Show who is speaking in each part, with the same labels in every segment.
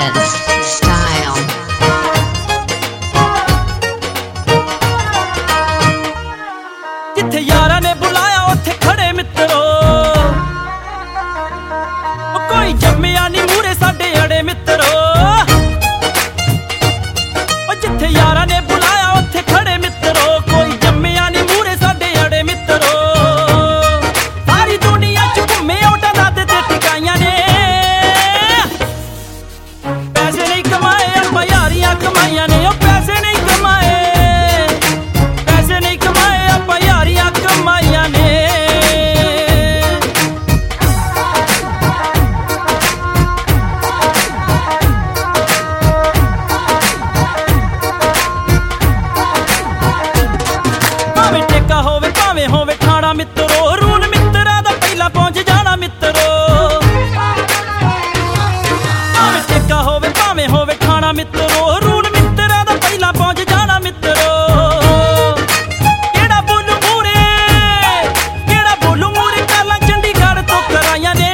Speaker 1: Mixmans Style।
Speaker 2: जिथे यारा ने बुलाया उथे खड़े मित्रो, कोई जम्मिया नी मूरे साडे अड़े मित्रो। जिथे यारा ने बुलाया उथे खड़े मित्रो, कोई जम्मिया नी मूरे साडे अड़े मित्रो। सारी दुनिया च घूमे ओटा दादे ते टिकाइयां ने, पैसे नहीं कमाए आपां यारियां कमाइयां ने। पैसे नहीं कमाए, पैसे नहीं कमाए आपां यारियां कमाइयां ने। भावें टेका होवे भावें होवे ठाणा मित्रो, रूल मित्रा दा पहला पहुंच जाना मित्रो। भावें टेका होवे भावें होवे ठाणा मित्रो, रूल मित्रा दा पहला पहुंच जाना मित्रो। केड़ा बोलू मूरे, केड़ा बोलू मूरे गल्लां चंडीगढ़ तो कराइयां ने।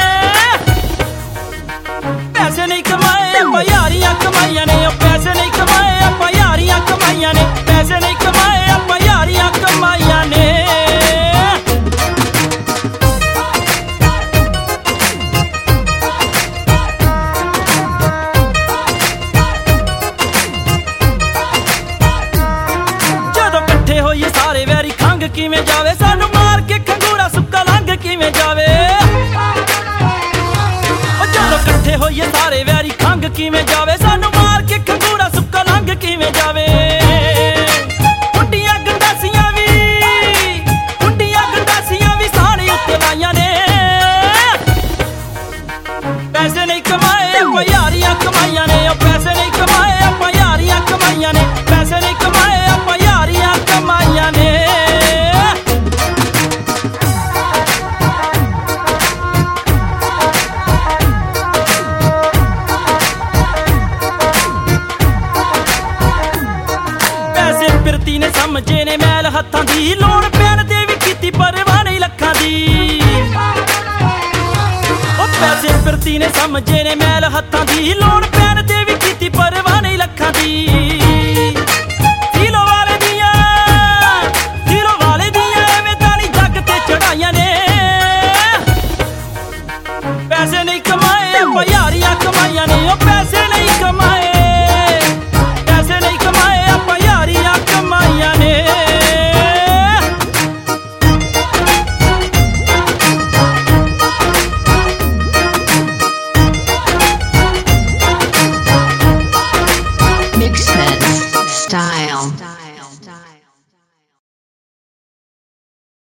Speaker 2: पैसे नहीं कमाए आपां यारियां कमाइयां ने। पैसे नहीं कमाए आपां यारियां कमाइयां ने। पैसे नहीं कमाए आपां यारियां कमाइयां ने। ਜਦੋਂ ਇਕੱਠੇ ਹੋਈਏ ਸਾਰੇ ਵੈਰੀ ਖੰਗ ਕਿਵੇਂ ਜਾਵੇ, ਸਾਨੂੰ ਮਾਰ ਕੇ ਖੰਗੂਰਾ ਸੁੱਕਾ ਲੰਘ ਕਿਵੇਂ ਜਾਵੇ। ਜਦੋਂ ਇਕੱਠੇ ਹੋਈਏ ਸਾਰੇ ਵੈਰੀ ਖੰਗ ਕਿਵੇਂ ਜਾਵੇ, ਸਾਨੂੰ ਮਾਰ ਕੇ ਖੰਗੂਰਾ ਸੁੱਕਾ ਲੰਘ ਕਿਵੇਂ ਜਾਵੇ। ਕੁੰਡੀਆਂ ਗੰਡਾਸੀਆਂ ਵੀ, ਕੁੰਡੀਆਂ ਗੰਡਾਸੀਆਂ ਵੀ ਸਾਣੇ ਉੱਤੇ ਲਾਈਆਂ ਨੇ। ਪੈਸੇ ਨਹੀਂ ਕਮਾਏ ਆपां यारियां ਕਮਾਈਆਂ ਨੇ। ਪੈਸੇ ਨਹੀਂ ਕਮਾਏ ਆपां यारियां ਕਮਾਈਆਂ ਨੇ। ਪੈਸੇ ਨਹੀਂ ਕਮਾਏ ਆपां यारियां ਕਮਾਈਆਂ ਨੇ। ਪੈਸੇ ਫਿਰਤੀ ਨੇ ਸਮਝੇ ਨੇ ਮੈਲ ਹੱਥਾਂ ਦੀ, ਲੋੜ ਪੈਣ ਤੇ ਵੀ ਕੀਤੀ ਪਰਵਾਹ ਨਹੀਂ ਲੱਖਾਂ ਦੀ। ਪੈਸੇ ਫਿਰਤੀ ਨੇ ਸਮਝੇ ਨੇ ਮੈਲ ਹੱਥਾਂ ਦੀ, ਲੋੜ ਪੈਣ ਤੇ ਵੀ ਕੀਤੀ ਪਰਵਾਹ ਨਹੀਂ ਲੱਖਾਂ ਦੀ। ਦਿਲੋਂ ਵਾਲੇ ਦੀਆਂ, ਦਿਲੋਂ ਵਾਲੇ ਦੀਆਂ ਐਵੇਂ ਤਾਂ ਨਹੀਂ ਜੱਗ ਤੇ ਚੜਾਈਆਂ ਨੇ। ਪੈਸੇ ਨਹੀਂ ਕਮਾਏ ਆपां यारियां ਕਮਾਈਆਂ ਨੇ। ਪੈਸੇ ਨਹੀਂ ਕਮਾਏ, ਪੈਸੇ ਨਹੀਂ ਕਮਾਏ ਆपां यारियां ਕਮਾਈਆਂ ਨੇ।
Speaker 1: Mixmans Style।